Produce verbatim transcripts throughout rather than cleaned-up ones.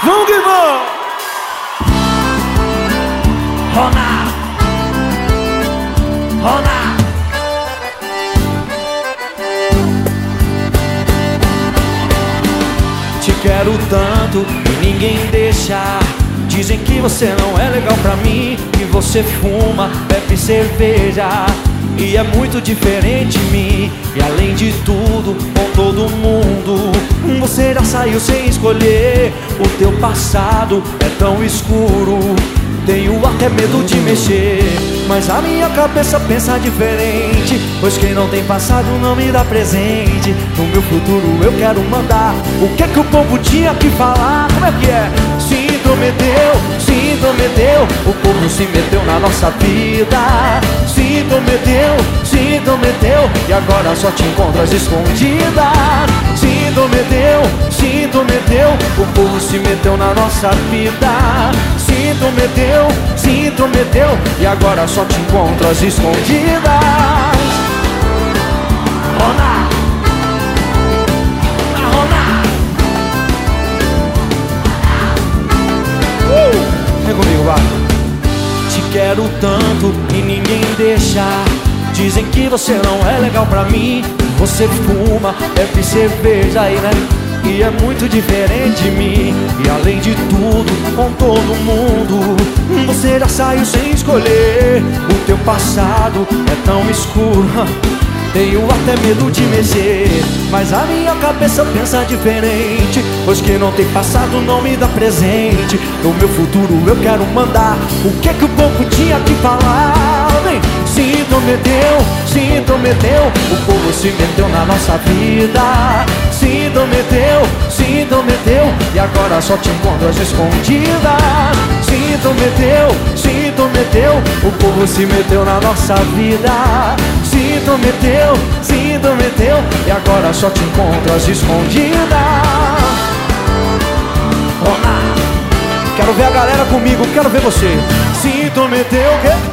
Vamos que vamos! Rona, Rona. Te quero tanto e ninguém deixa. Dizem que você não é legal pra mim, que você fuma, bebe cerveja e é muito diferente de mim. E além de tudo, com todo mundo, você já saiu sem escolher. O teu passado é tão escuro, tenho até medo de mexer. Mas a minha cabeça pensa diferente, pois quem não tem passado não me dá presente. No meu futuro eu quero mandar. O que é que o povo tinha que falar? Como é que é? Se intrometeu, se intrometeu, o povo se meteu na nossa vida. Se intrometeu, se intrometeu, e agora só te encontro às escondidas. Se intrometeu, se intrometeu, o povo se meteu na nossa vida. Se intrometeu, se intrometeu, e agora só te encontro às escondidas. Rona, Rona. Uh, vem comigo, vai. Te quero tanto e ninguém deixa. Dizem que você não é legal pra mim, você fuma, bebe cerveja aí, né? E é muito diferente de mim. E além de tudo, com todo mundo, você já saiu sem escolher. O teu passado é tão escuro, tenho até medo de mexer. Mas a minha cabeça pensa diferente, pois quem não tem passado não me dá presente. No meu futuro eu quero mandar. O que é que o povo tinha que falar? Vem. Se intrometeu, se intrometeu, o povo se meteu na nossa vida. Se intrometeu, se intrometeu, e agora só te encontro às escondidas. Se intrometeu, se intrometeu, o povo se meteu na nossa vida. Se intrometeu, se intrometeu, e agora só te encontro às escondidas. Rona, quero ver a galera comigo, quero ver você. Se intrometeu, o quê?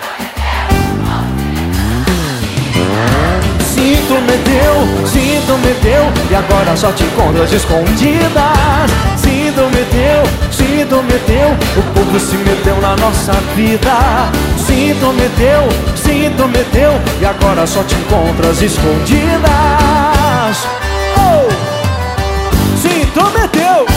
Se intrometeu, se intrometeu, e agora só te encontro às escondidas. Se intrometeu, se intrometeu, o povo se meteu na nossa vida. Se intrometeu, se intrometeu, e agora só te encontro às escondidas. Oh! Se intrometeu.